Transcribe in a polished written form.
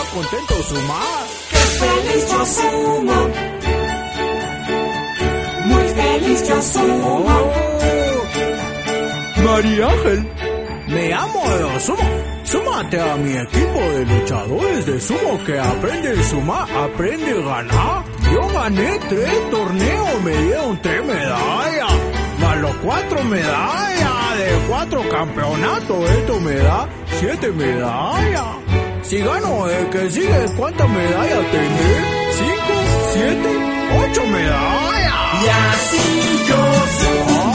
contento sumar. ¡Qué feliz yo sumo! Muy feliz yo sumo. María Ángel, me amo de sumo. Súmate a mi equipo de luchadores de sumo que aprende a sumar, aprende a ganar. Yo gané 3 torneos, me dieron 3 medallas, más los 4 medallas de 4 campeonatos. Esto me da 7 medallas. Si gano el que sigue, ¿cuántas medallas tendré? 5, 7, 8 medallas. Y así yo sumo.